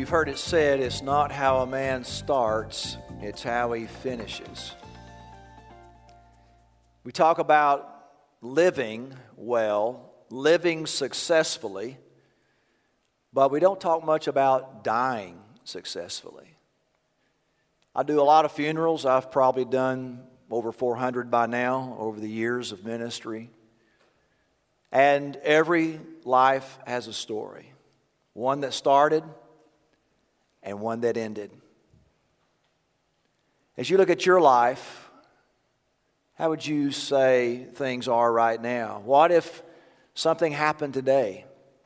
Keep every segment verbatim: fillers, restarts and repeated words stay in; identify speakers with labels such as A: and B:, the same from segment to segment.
A: You've heard it said, it's not how a man starts, it's how he finishes. We talk about living well, living successfully, but we don't talk much about dying successfully. I do a lot of funerals. I've probably done over four hundred by now over the years of ministry. And every life has a story. One that started and one that ended. As you look at your life, how would you say things are right now? What if something happened today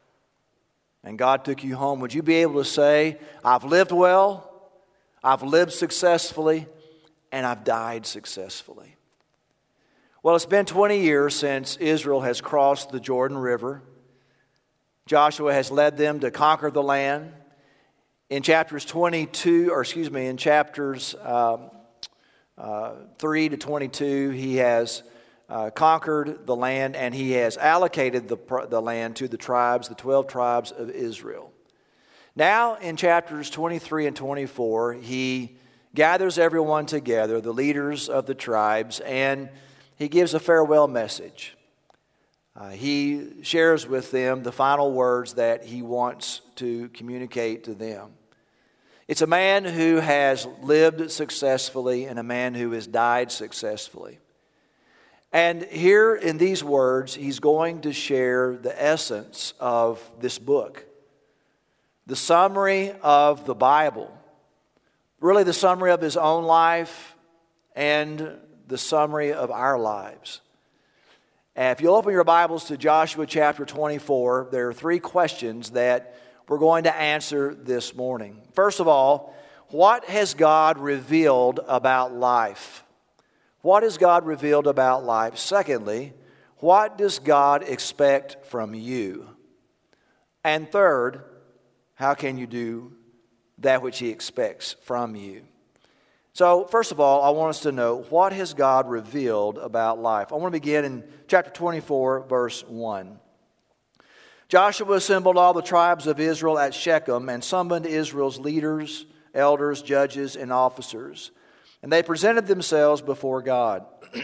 A: and God took you home? Would you be able to say, I've lived well, I've lived successfully, and I've died successfully? Well, it's been twenty years since Israel has crossed the Jordan River. Joshua has led them to conquer the land. In chapters twenty-two, or excuse me, in chapters um, uh, three to twenty-two, he has uh, conquered the land and he has allocated the, the land to the tribes, the twelve tribes of Israel. Now, in chapters twenty-three and twenty-four, he gathers everyone together, the leaders of the tribes, and he gives a farewell message. Uh, he shares with them the final words that he wants to communicate to them. It's a man who has lived successfully and a man who has died successfully. And here in these words, he's going to share the essence of this book, the summary of the Bible, really the summary of his own life and the summary of our lives. And if you'll open your Bibles to Joshua chapter twenty-four, there are three questions that we're going to answer this morning. First of all, what has God revealed about life? What has God revealed about life? Secondly, what does God expect from you? And third, how can you do that which He expects from you? So, first of all, I want us to know, what has God revealed about life? I want to begin in chapter twenty-four, verse one. Joshua assembled all the tribes of Israel at Shechem and summoned Israel's leaders, elders, judges, and officers. And they presented themselves before God.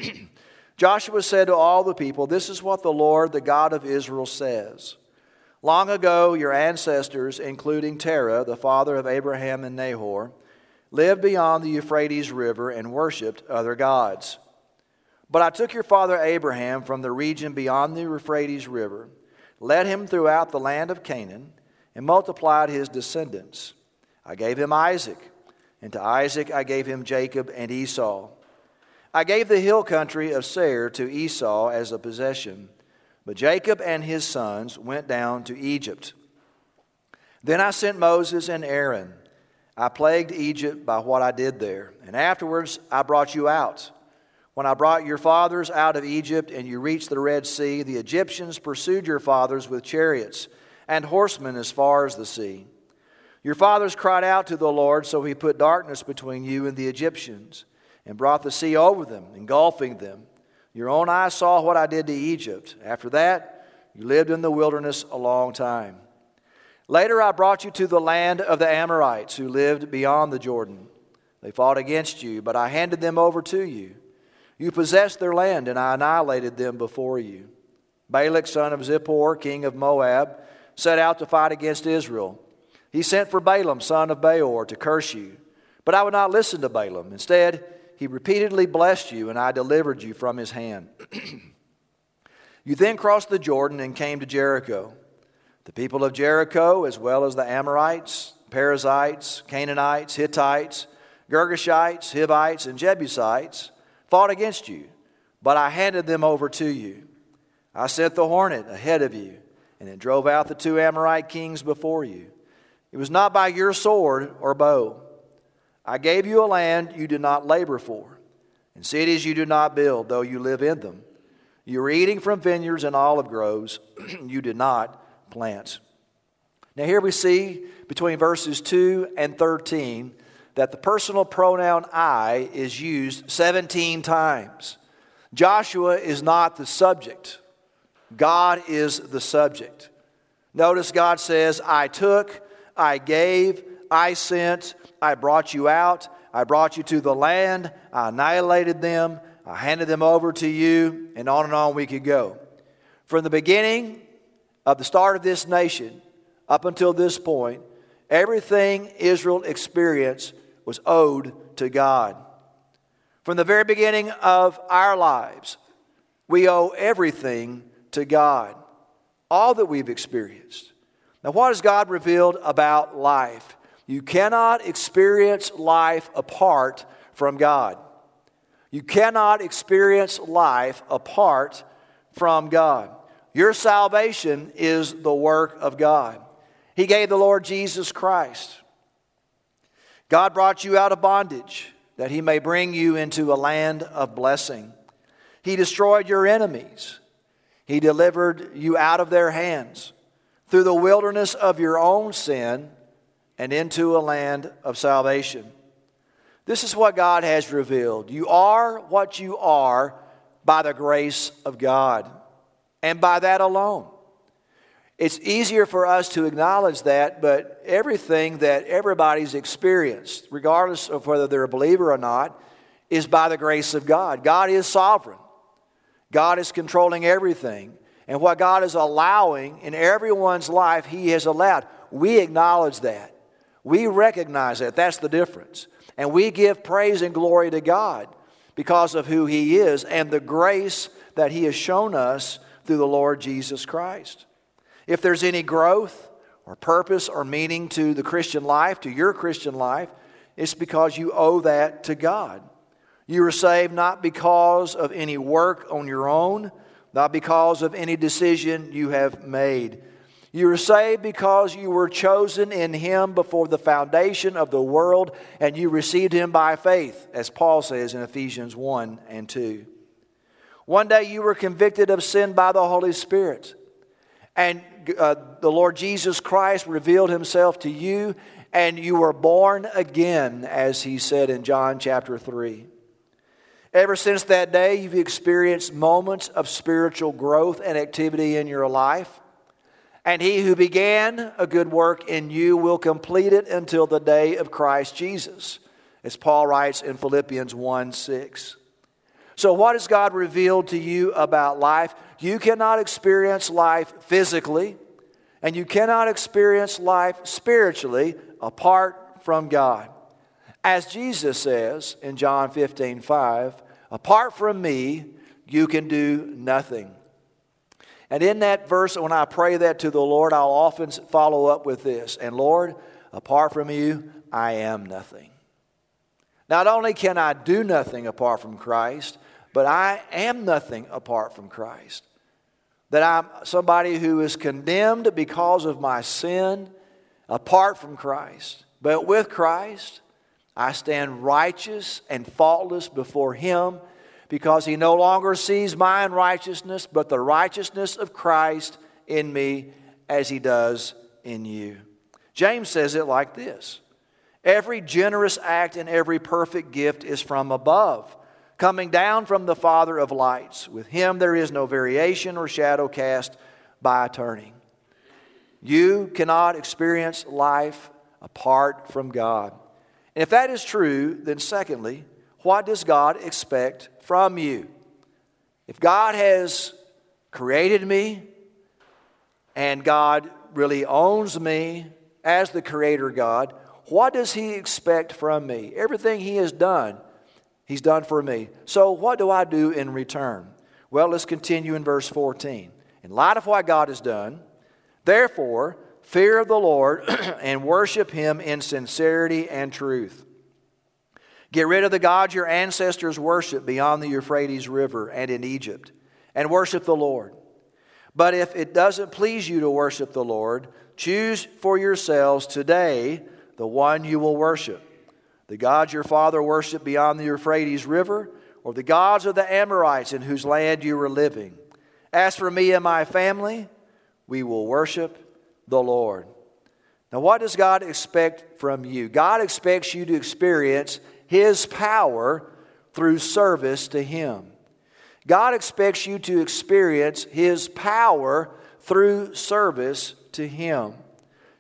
A: Joshua said to all the people, "This is what the Lord, the God of Israel, says. Long ago, your ancestors, including Terah, the father of Abraham and Nahor, lived beyond the Euphrates River and worshipped other gods. But I took your father Abraham from the region beyond the Euphrates River, led him throughout the land of Canaan, and multiplied his descendants. I gave him Isaac, and to Isaac I gave him Jacob and Esau. I gave the hill country of Seir to Esau as a possession, but Jacob and his sons went down to Egypt. Then I sent Moses and Aaron. I plagued Egypt by what I did there, and afterwards I brought you out. When I brought your fathers out of Egypt and you reached the Red Sea, the Egyptians pursued your fathers with chariots and horsemen as far as the sea. Your fathers cried out to the Lord, so He put darkness between you and the Egyptians and brought the sea over them, engulfing them. Your own eyes saw what I did to Egypt. After that, you lived in the wilderness a long time. Later I brought you to the land of the Amorites who lived beyond the Jordan. They fought against you, but I handed them over to you. You possessed their land, and I annihilated them before you. Balak, son of Zippor, king of Moab, set out to fight against Israel. He sent for Balaam, son of Beor, to curse you. But I would not listen to Balaam. Instead, he repeatedly blessed you, and I delivered you from his hand. You then crossed the Jordan and came to Jericho. The people of Jericho, as well as the Amorites, Perizzites, Canaanites, Hittites, Girgashites, Hivites, and Jebusites, fought against you, but I handed them over to you. I sent the hornet ahead of you, and it drove out the two Amorite kings before you. It was not by your sword or bow. I gave you a land you did not labor for, and cities you did not build, though you live in them. You were eating from vineyards and olive groves you did not plant." Now here we see between verses two and thirteen that the personal pronoun I is used seventeen times. Joshua is not the subject. God is the subject. Notice God says, I took, I gave, I sent, I brought you out, I brought you to the land, I annihilated them, I handed them over to you, and on and on we could go. From the beginning of the start of this nation up until this point, everything Israel experienced was owed to God. From the very beginning of our lives, we owe everything to God. All that we've experienced. Now, what has God revealed about life? You cannot experience life apart from God. You cannot experience life apart from God. Your salvation is the work of God. He gave the Lord Jesus Christ. God brought you out of bondage that He may bring you into a land of blessing. He destroyed your enemies. He delivered you out of their hands through the wilderness of your own sin and into a land of salvation. This is what God has revealed. You are what you are by the grace of God, and by that alone. It's easier for us to acknowledge that, but everything that everybody's experienced, regardless of whether they're a believer or not, is by the grace of God. God is sovereign. God is controlling everything. And what God is allowing in everyone's life, He has allowed. We acknowledge that. We recognize that. That's the difference. And we give praise and glory to God because of who He is and the grace that He has shown us through the Lord Jesus Christ. If there's any growth or purpose or meaning to the Christian life, to your Christian life, it's because you owe that to God. You were saved not because of any work on your own, not because of any decision you have made. You were saved because you were chosen in Him before the foundation of the world, and you received Him by faith, as Paul says in Ephesians one and two. One day you were convicted of sin by the Holy Spirit, and uh, the Lord Jesus Christ revealed Himself to you, and you were born again, as He said in John chapter three. Ever since that day, you've experienced moments of spiritual growth and activity in your life. And He who began a good work in you will complete it until the day of Christ Jesus, as Paul writes in Philippians one six. So what has God revealed to you about life? You cannot experience life physically, and you cannot experience life spiritually apart from God. As Jesus says in John fifteen five, apart from me, you can do nothing. And in that verse, when I pray that to the Lord, I'll often follow up with this. And Lord, apart from you, I am nothing. Not only can I do nothing apart from Christ, but I am nothing apart from Christ. That I'm somebody who is condemned because of my sin apart from Christ. But with Christ, I stand righteous and faultless before Him because He no longer sees my unrighteousness, but the righteousness of Christ in me as He does in you. James says it like this: every generous act and every perfect gift is from above, coming down from the Father of lights. With Him there is no variation or shadow cast by turning. You cannot experience life apart from God. And if that is true, then secondly, what does God expect from you? If God has created me and God really owns me as the Creator God, what does He expect from me? Everything He has done, He's done for me. So what do I do in return? Well, let's continue in verse fourteen. In light of what God has done, therefore, fear the Lord and worship Him in sincerity and truth. Get rid of the gods your ancestors worshiped beyond the Euphrates River and in Egypt, and worship the Lord. But if it doesn't please you to worship the Lord, choose for yourselves today the one you will worship. The gods your father worshipped beyond the Euphrates River, or the gods of the Amorites in whose land you were living. As for me and my family, we will worship the Lord. Now, what does God expect from you? God expects you to experience His power through service to Him. God expects you to experience His power through service to Him.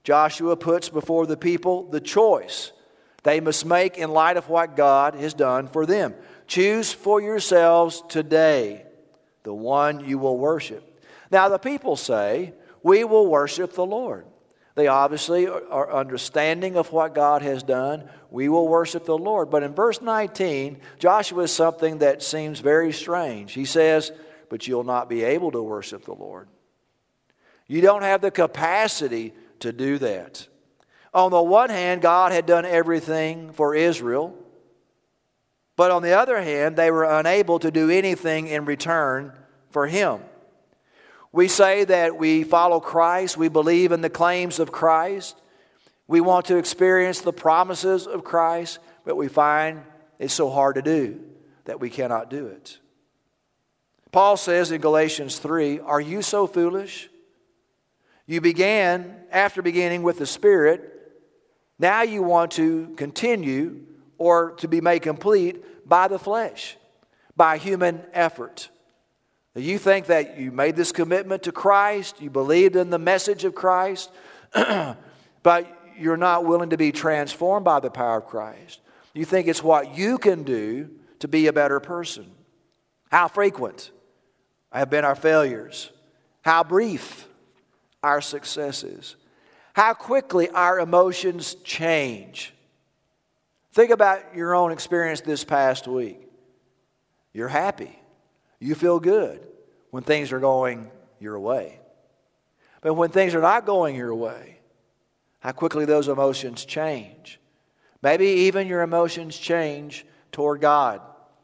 A: Joshua puts before the people the choice they must make in light of what God has done for them. Choose for yourselves today the one you will worship. Now the people say, we will worship the Lord. They obviously are understanding of what God has done. We will worship the Lord. But in verse nineteen, Joshua is something that seems very strange. He says, but you'll not be able to worship the Lord. You don't have the capacity to do that. On the one hand, God had done everything for Israel. But on the other hand, they were unable to do anything in return for Him. We say that we follow Christ. We believe in the claims of Christ. We want to experience the promises of Christ. But we find it's so hard to do that we cannot do it. Paul says in Galatians three, are you so foolish? You began, after beginning with the Spirit, now you want to continue or to be made complete by the flesh, by human effort. You think that you made this commitment to Christ, you believed in the message of Christ, but you're not willing to be transformed by the power of Christ. You think it's what you can do to be a better person. How frequent have been our failures? How brief our successes? How quickly our emotions change? Think about your own experience this past week. You're happy. You feel good when things are going your way. But when things are not going your way, how quickly those emotions change. Maybe even your emotions change toward God.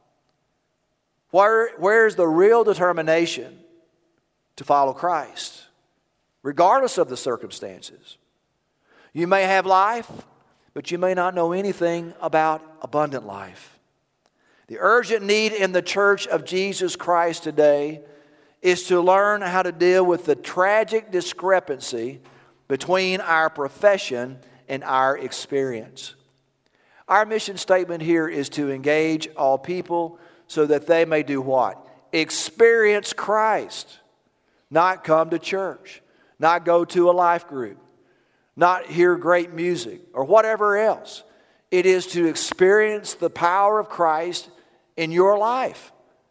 A: Where, where's the real determination to follow Christ, regardless of the circumstances? You may have life, but you may not know anything about abundant life. The urgent need in the church of Jesus Christ today is to learn how to deal with the tragic discrepancy between our profession and our experience. Our mission statement here is to engage all people so that they may do what? Experience Christ. Not come to church. Not go to a life group. Not hear great music or whatever else. It is to experience the power of Christ in your life.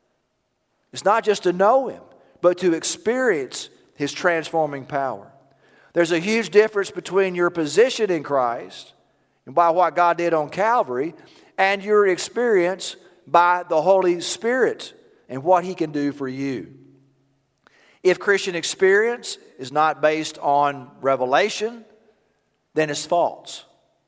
A: It's not just to know Him, but to experience His transforming power. There's a huge difference between your position in Christ and by what God did on Calvary and your experience by the Holy Spirit and what He can do for you. If Christian experience is not based on revelation, then it's false.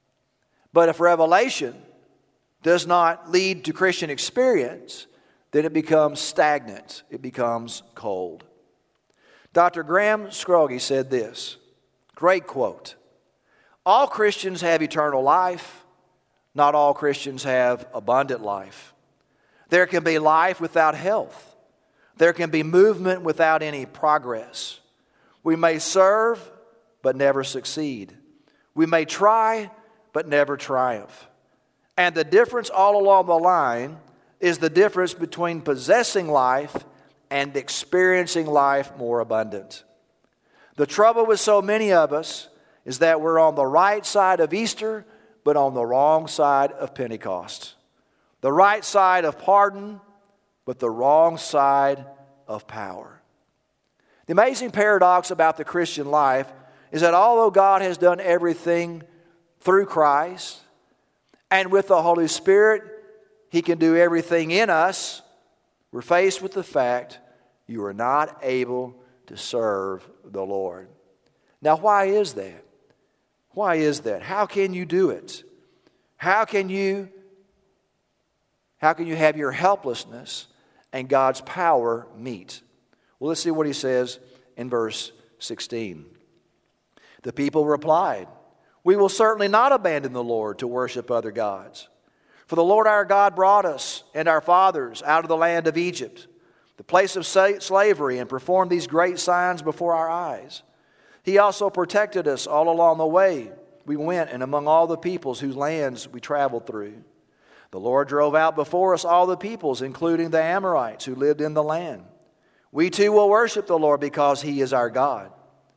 A: But if revelation does not lead to Christian experience, then it becomes stagnant. It becomes cold. Doctor Graham Scroggie said this, great quote, all Christians have eternal life. Not all Christians have abundant life. There can be life without health. There can be movement without any progress. We may serve, but never succeed. We may try, but never triumph. And the difference all along the line is the difference between possessing life and experiencing life more abundant. The trouble with so many of us is that we're on the right side of Easter, but on the wrong side of Pentecost. The right side of pardon, but the wrong side of power. The amazing paradox about the Christian life is that although God has done everything through Christ, and with the Holy Spirit, He can do everything in us, we're faced with the fact you are not able to serve the Lord. Now, why is that? Why is that? How can you do it? How can you, how can you have your helplessness and God's power meet? Well, let's see what he says in verse sixteen. The people replied, we will certainly not abandon the Lord to worship other gods. For the Lord our God brought us and our fathers out of the land of Egypt, the place of slavery, and performed these great signs before our eyes. He also protected us all along the way we went and among all the peoples whose lands we traveled through. The Lord drove out before us all the peoples, including the Amorites who lived in the land. We too will worship the Lord because He is our God.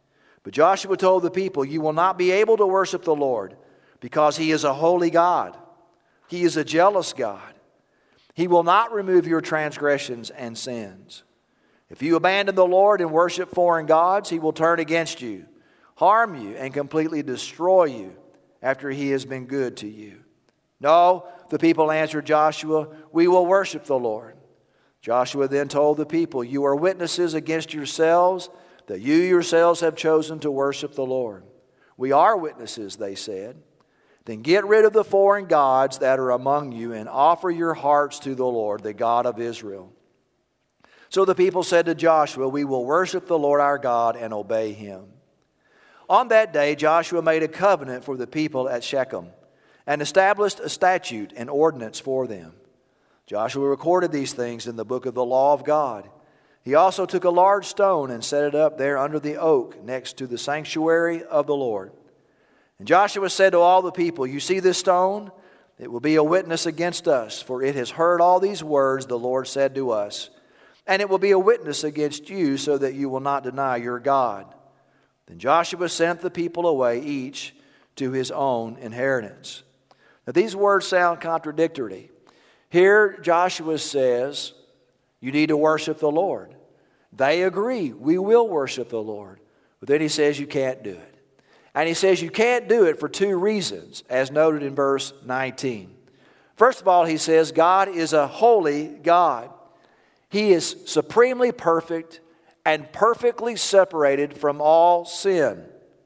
A: But Joshua told the people, you will not be able to worship the Lord, because He is a holy God. He is a jealous God. He will not remove your transgressions and sins. If you abandon the Lord and worship foreign gods, He will turn against you, harm you, and completely destroy you after He has been good to you. No, the people answered Joshua, we will worship the Lord. Joshua then told the people, you are witnesses against yourselves that you yourselves have chosen to worship the Lord. We are witnesses, they said. Then get rid of the foreign gods that are among you and offer your hearts to the Lord, the God of Israel. So the people said to Joshua, we will worship the Lord our God and obey Him. On that day, Joshua made a covenant for the people at Shechem and established a statute and ordinance for them. Joshua recorded these things in the book of the law of God. He also took a large stone and set it up there under the oak next to the sanctuary of the Lord. And Joshua said to all the people, you see this stone? It will be a witness against us, for it has heard all these words the Lord said to us. And it will be a witness against you, so that you will not deny your God. Then Joshua sent the people away, each to his own inheritance. Now these words sound contradictory. Here Joshua says, you need to worship the Lord. They agree, we will worship the Lord. But then he says you can't do it. And he says you can't do it for two reasons, as noted in verse nineteen. First of all, he says God is a holy God. He is supremely perfect and perfectly separated from all sin.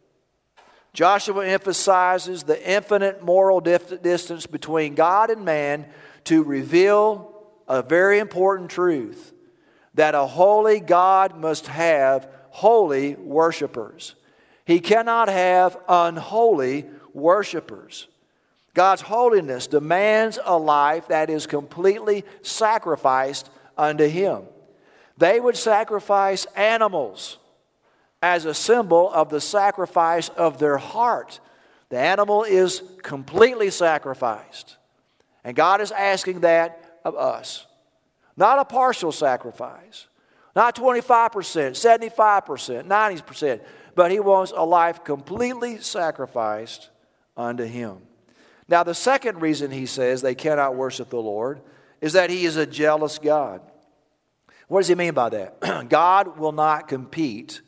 A: Joshua emphasizes the infinite moral distance between God and man to reveal a very important truth, that a holy God must have holy worshipers. He cannot have unholy worshipers. God's holiness demands a life that is completely sacrificed unto Him. They would sacrifice animals as a symbol of the sacrifice of their heart. The animal is completely sacrificed. And God is asking that of us. Not a partial sacrifice. Not twenty-five percent, seventy-five percent, ninety percent. But He wants a life completely sacrificed unto Him. Now the second reason he says they cannot worship the Lord is that He is a jealous God. What does he mean by that? God will not compete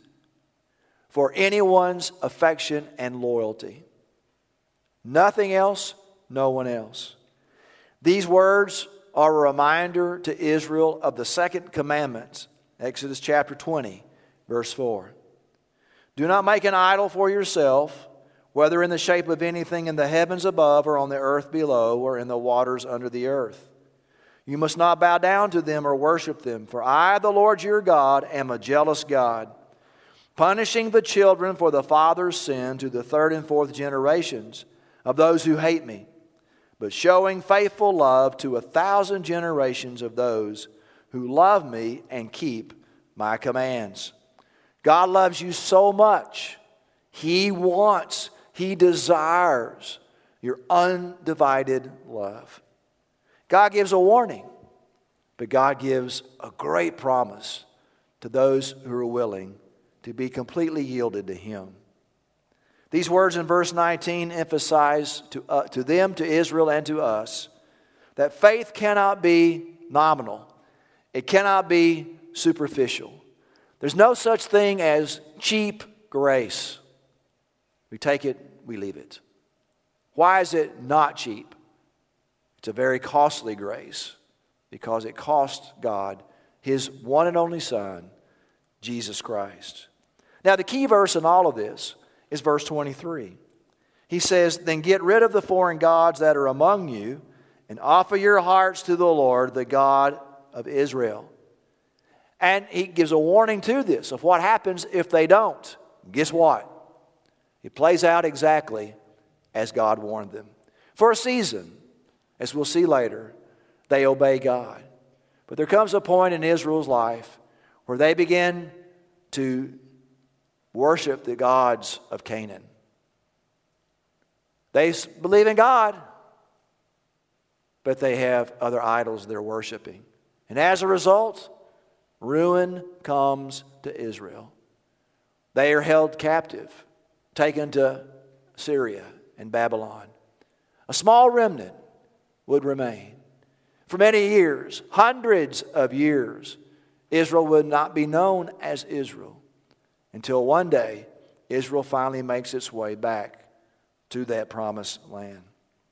A: for anyone's affection and loyalty. Nothing else, no one else. These words are a reminder to Israel of the second commandment, Exodus chapter twenty, verse four. Do not make an idol for yourself, whether in the shape of anything in the heavens above or on the earth below or in the waters under the earth. You must not bow down to them or worship them, for I, the Lord your God, am a jealous God, punishing the children for the father's sin to the third and fourth generations of those who hate me, but showing faithful love to a thousand generations of those who love me and keep my commands. God loves you so much. He wants, He desires your undivided love. God gives a warning, but God gives a great promise to those who are willing to be completely yielded to Him. These words in verse nineteen emphasize to, uh, to them, to Israel, and to us that faith cannot be nominal. It cannot be superficial. There's no such thing as cheap grace. We take it, we leave it. Why is it not cheap? It's a very costly grace because it cost God His one and only Son, Jesus Christ. Now the key verse in all of this is verse twenty-three. He says, then get rid of the foreign gods that are among you and offer your hearts to the Lord, the God of Israel. And he gives a warning to this of what happens if they don't. Guess what? It plays out exactly as God warned them. For a season, as we'll see later, they obey God. But there comes a point in Israel's life where they begin to worship the gods of Canaan. They believe in God, but they have other idols they're worshiping. And as a result, ruin comes to Israel. They are held captive, taken to Syria and Babylon. A small remnant would remain. For many years, hundreds of years, Israel would not be known as Israel until one day Israel finally makes its way back to that promised land.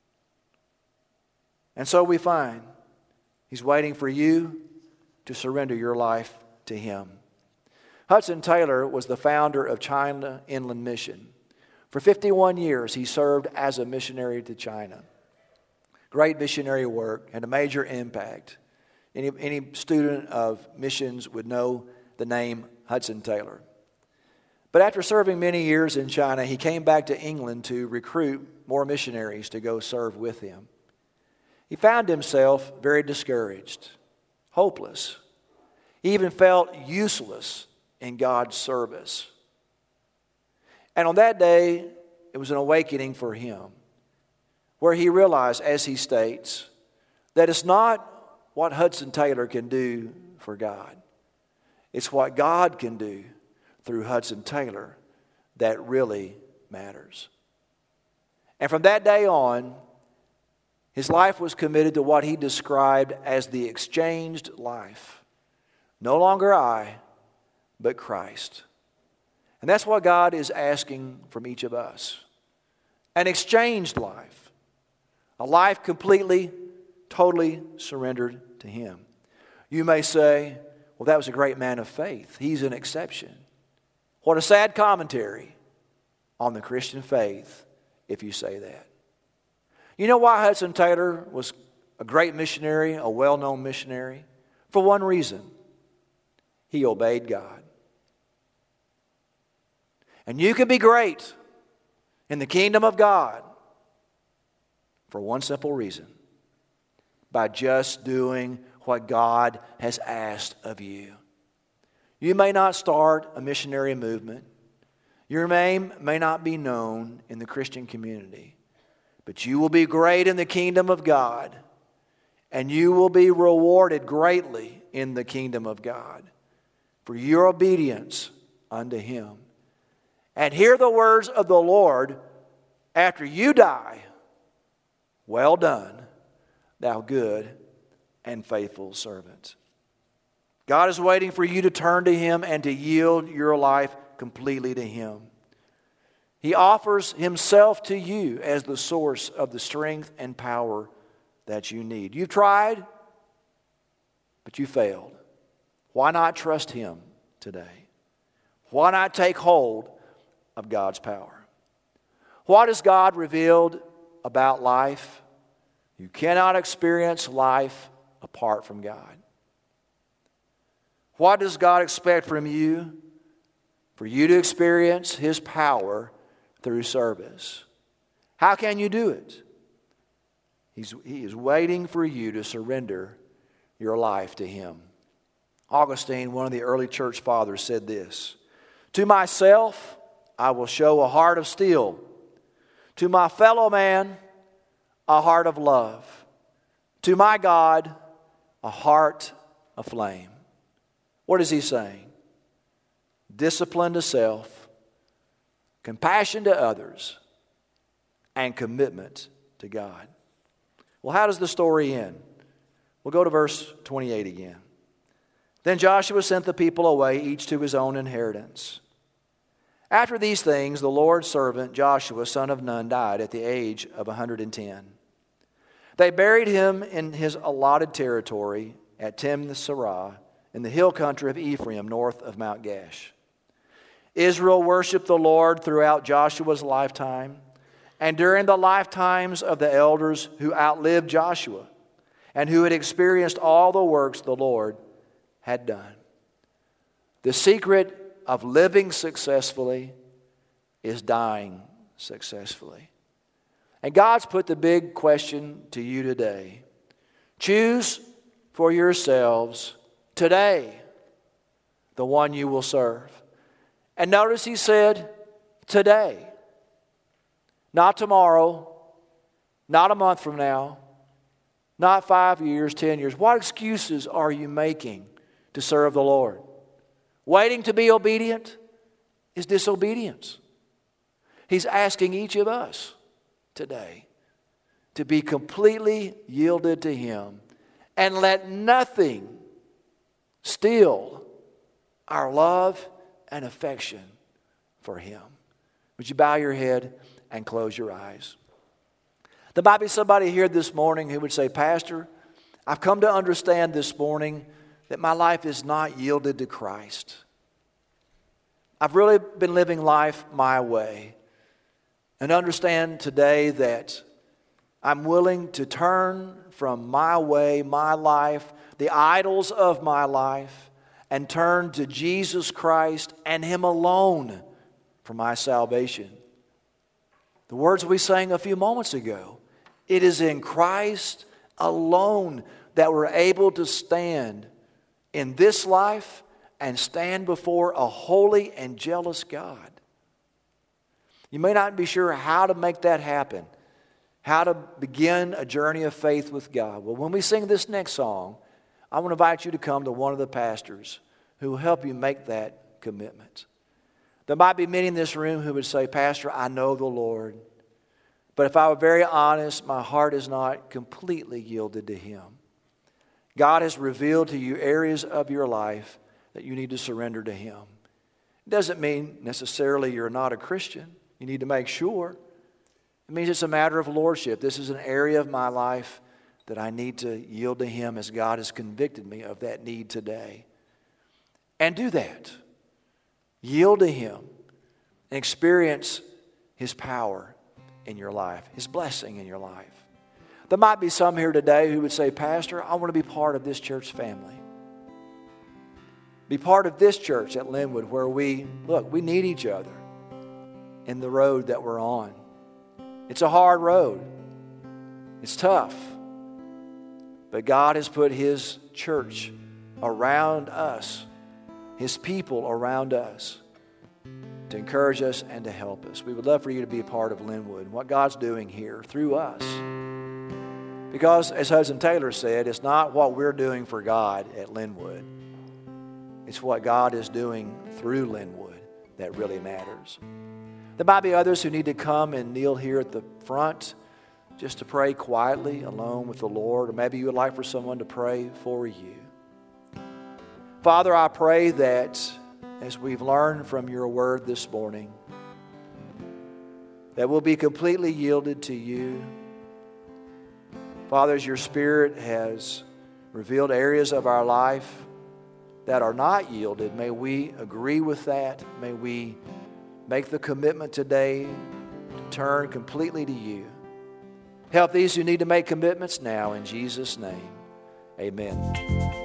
A: And so we find He's waiting for you to surrender your life to Him. Hudson Taylor was the founder of China Inland Mission. For fifty-one years, he served as a missionary to China. Great missionary work, had a major impact. Any, any student of missions would know the name Hudson Taylor. But after serving many years in China, he came back to England to recruit more missionaries to go serve with him. He found himself very discouraged, hopeless. He even felt useless in God's service. And on that day, it was an awakening for him, where he realized, as he states, that it's not what Hudson Taylor can do for God. It's what God can do through Hudson Taylor that really matters. And from that day on, his life was committed to what he described as the exchanged life. No longer I, but Christ. And that's what God is asking from each of us. An exchanged life. A life completely, totally surrendered to Him. You may say, well, that was a great man of faith. He's an exception. What a sad commentary on the Christian faith if you say that. You know why Hudson Taylor was a great missionary, a well-known missionary? For one reason. He obeyed God. And you can be great in the kingdom of God for one simple reason. By just doing what God has asked of you. You may not start a missionary movement. Your name may not be known in the Christian community. But you will be great in the kingdom of God. And you will be rewarded greatly in the kingdom of God for your obedience unto Him. And hear the words of the Lord after you die. Well done, thou good and faithful servant. God is waiting for you to turn to Him and to yield your life completely to Him. He offers Himself to you as the source of the strength and power that you need. You've tried, but you failed. Why not trust Him today? Why not take hold of God's power? What has God revealed about life? You cannot experience life apart from God. What does God expect from you? For you to experience His power through service. How can you do it? He's, he is waiting for you to surrender your life to Him. Augustine, one of the early church fathers, said this: "To myself I will show a heart of steel. To my fellow man, a heart of love. To my God, a heart of flame." What is he saying? Discipline to self, compassion to others, and commitment to God. Well, how does the story end? We'll go to verse twenty-eight again. Then Joshua sent the people away, each to his own inheritance. After these things, the Lord's servant Joshua, son of Nun, died at the age of one hundred ten. They buried him in his allotted territory at Timnath-serah in the hill country of Ephraim, north of Mount Gash. Israel worshiped the Lord throughout Joshua's lifetime and during the lifetimes of the elders who outlived Joshua and who had experienced all the works the Lord had done. The secret of living successfully is dying successfully. And God's put the big question to you today. Choose for yourselves today the one you will serve. And notice He said, today. Not tomorrow. Not a month from now. Not five years, ten years. What excuses are you making to serve the Lord? Waiting to be obedient? is disobedience. He's asking each of us today to be completely yielded to Him and let nothing steal our love and affection for Him. Would you bow your head and close your eyes? There might be somebody here this morning who would say, Pastor, I've come to understand this morning that my life is not yielded to Christ. I've really been living life my way. And understand today that I'm willing to turn from my way, my life, the idols of my life, and turn to Jesus Christ and Him alone for my salvation. The words we sang a few moments ago, it is in Christ alone that we're able to stand in this life and stand before a holy and jealous God. You may not be sure how to make that happen, how to begin a journey of faith with God. Well, when we sing this next song, I want to invite you to come to one of the pastors who will help you make that commitment. There might be many in this room who would say, Pastor, I know the Lord, but if I were very honest, my heart is not completely yielded to Him. God has revealed to you areas of your life that you need to surrender to Him. It doesn't mean necessarily you're not a Christian. You need to make sure. It means it's a matter of lordship. This is an area of my life that I need to yield to Him as God has convicted me of that need today. And do that. Yield to Him and experience His power in your life, His blessing in your life. There might be some here today who would say, Pastor, I want to be part of this church family. Be part of this church at Linwood where we, look, we need each other in the road that we're on. It's a hard road. It's tough. But God has put His church around us, His people around us, to encourage us and to help us. We would love for you to be a part of Linwood and what God's doing here through us. Because, as Hudson Taylor said, it's not what we're doing for God at Linwood. It's what God is doing through Linwood that really matters. There might be others who need to come and kneel here at the front just to pray quietly alone with the Lord, or maybe you would like for someone to pray for you. Father, I pray that as we've learned from your word this morning, that we'll be completely yielded to you. Father, as your Spirit has revealed areas of our life that are not yielded, may we agree with that. May we make the commitment today to turn completely to you. Help these who need to make commitments now in Jesus' name. Amen.